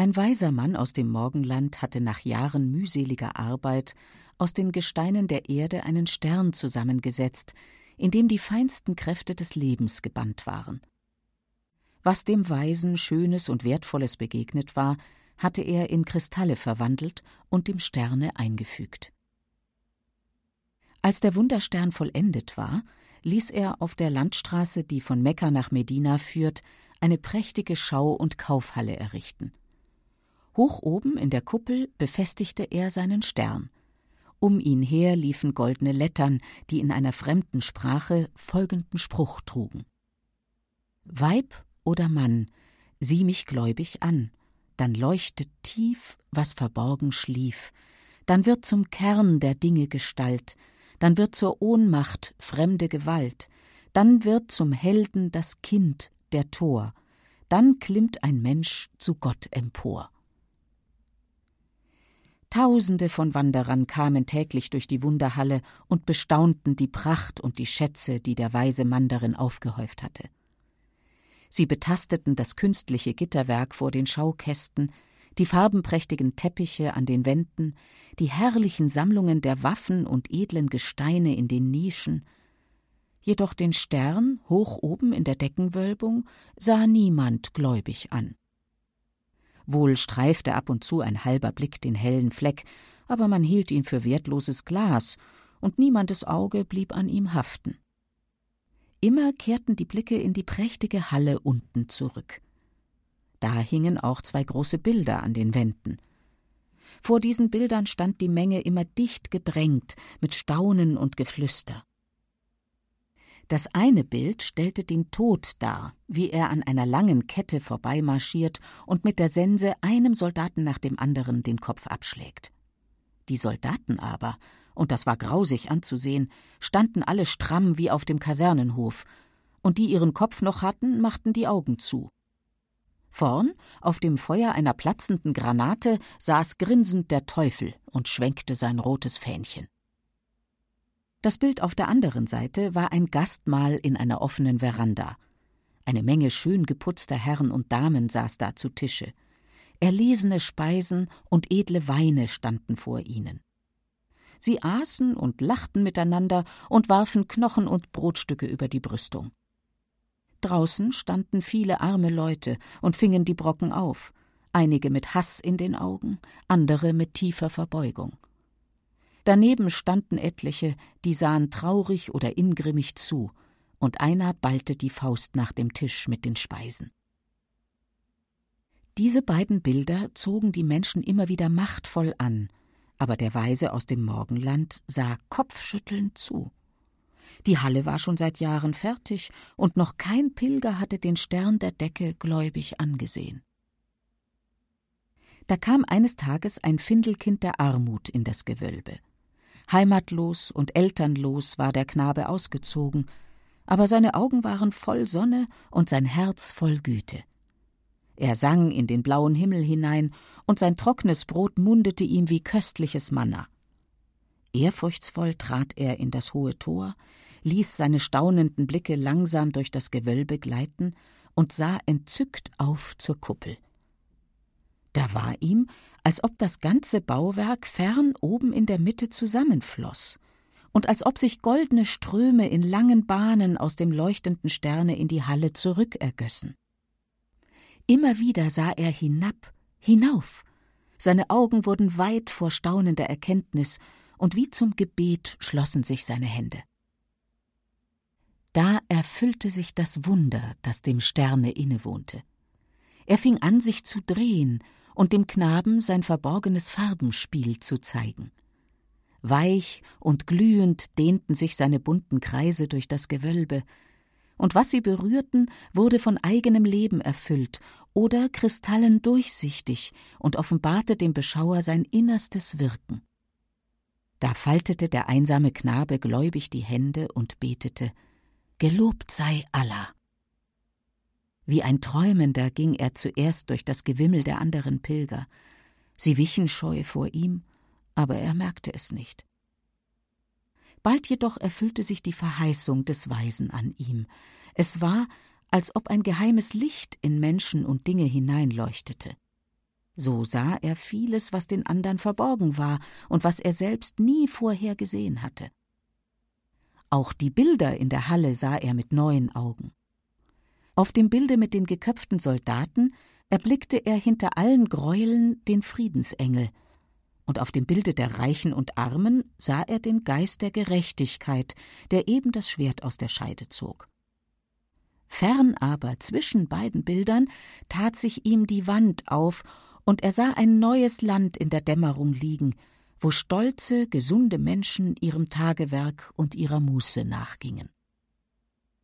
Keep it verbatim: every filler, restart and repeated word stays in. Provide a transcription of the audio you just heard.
Ein weiser Mann aus dem Morgenland hatte nach Jahren mühseliger Arbeit aus den Gesteinen der Erde einen Stern zusammengesetzt, in dem die feinsten Kräfte des Lebens gebannt waren. Was dem Weisen Schönes und Wertvolles begegnet war, hatte er in Kristalle verwandelt und dem Sterne eingefügt. Als der Wunderstern vollendet war, ließ er auf der Landstraße, die von Mekka nach Medina führt, eine prächtige Schau- und Kaufhalle errichten. Hoch oben in der Kuppel befestigte er seinen Stern. Um ihn her liefen goldene Lettern, die in einer fremden Sprache folgenden Spruch trugen: »Weib oder Mann, sieh mich gläubig an, dann leuchtet tief, was verborgen schlief, dann wird zum Kern der Dinge Gestalt, dann wird zur Ohnmacht fremde Gewalt, dann wird zum Helden das Kind, der Tor, dann klimmt ein Mensch zu Gott empor.« Tausende von Wanderern kamen täglich durch die Wunderhalle und bestaunten die Pracht und die Schätze, die der weise Mann darin aufgehäuft hatte. Sie betasteten das künstliche Gitterwerk vor den Schaukästen, die farbenprächtigen Teppiche an den Wänden, die herrlichen Sammlungen der Waffen und edlen Gesteine in den Nischen. Jedoch den Stern hoch oben in der Deckenwölbung sah niemand gläubig an. Wohl streifte ab und zu ein halber Blick den hellen Fleck, aber man hielt ihn für wertloses Glas, und niemandes Auge blieb an ihm haften. Immer kehrten die Blicke in die prächtige Halle unten zurück. Da hingen auch zwei große Bilder an den Wänden. Vor diesen Bildern stand die Menge immer dicht gedrängt, mit Staunen und Geflüster. Das eine Bild stellte den Tod dar, wie er an einer langen Kette vorbeimarschiert und mit der Sense einem Soldaten nach dem anderen den Kopf abschlägt. Die Soldaten aber, und das war grausig anzusehen, standen alle stramm wie auf dem Kasernenhof, und die ihren Kopf noch hatten, machten die Augen zu. Vorn, auf dem Feuer einer platzenden Granate, saß grinsend der Teufel und schwenkte sein rotes Fähnchen. Das Bild auf der anderen Seite war ein Gastmahl in einer offenen Veranda. Eine Menge schön geputzter Herren und Damen saß da zu Tische. Erlesene Speisen und edle Weine standen vor ihnen. Sie aßen und lachten miteinander und warfen Knochen und Brotstücke über die Brüstung. Draußen standen viele arme Leute und fingen die Brocken auf, einige mit Hass in den Augen, andere mit tiefer Verbeugung. Daneben standen etliche, die sahen traurig oder ingrimmig zu, und einer ballte die Faust nach dem Tisch mit den Speisen. Diese beiden Bilder zogen die Menschen immer wieder machtvoll an, aber der Weise aus dem Morgenland sah kopfschüttelnd zu. Die Halle war schon seit Jahren fertig, und noch kein Pilger hatte den Stern der Decke gläubig angesehen. Da kam eines Tages ein Findelkind der Armut in das Gewölbe. Heimatlos und elternlos war der Knabe ausgezogen, aber seine Augen waren voll Sonne und sein Herz voll Güte. Er sang in den blauen Himmel hinein, und sein trockenes Brot mundete ihm wie köstliches Manna. Ehrfurchtsvoll trat er in das hohe Tor, ließ seine staunenden Blicke langsam durch das Gewölbe gleiten und sah entzückt auf zur Kuppel. Da war ihm, als ob das ganze Bauwerk fern oben in der Mitte zusammenfloss und als ob sich goldene Ströme in langen Bahnen aus dem leuchtenden Sterne in die Halle zurückergössen. Immer wieder sah er hinab, hinauf. Seine Augen wurden weit vor staunender Erkenntnis, und wie zum Gebet schlossen sich seine Hände. Da erfüllte sich das Wunder, das dem Sterne innewohnte. Er fing an, sich zu drehen und dem Knaben sein verborgenes Farbenspiel zu zeigen. Weich und glühend dehnten sich seine bunten Kreise durch das Gewölbe, und was sie berührten, wurde von eigenem Leben erfüllt oder kristallen durchsichtig und offenbarte dem Beschauer sein innerstes Wirken. Da faltete der einsame Knabe gläubig die Hände und betete: »Gelobt sei Allah!« Wie ein Träumender ging er zuerst durch das Gewimmel der anderen Pilger. Sie wichen scheu vor ihm, aber er merkte es nicht. Bald jedoch erfüllte sich die Verheißung des Weisen an ihm. Es war, als ob ein geheimes Licht in Menschen und Dinge hineinleuchtete. So sah er vieles, was den andern verborgen war und was er selbst nie vorher gesehen hatte. Auch die Bilder in der Halle sah er mit neuen Augen. Auf dem Bilde mit den geköpften Soldaten erblickte er hinter allen Gräueln den Friedensengel, und auf dem Bilde der Reichen und Armen sah er den Geist der Gerechtigkeit, der eben das Schwert aus der Scheide zog. Fern aber zwischen beiden Bildern tat sich ihm die Wand auf, und er sah ein neues Land in der Dämmerung liegen, wo stolze, gesunde Menschen ihrem Tagewerk und ihrer Muße nachgingen.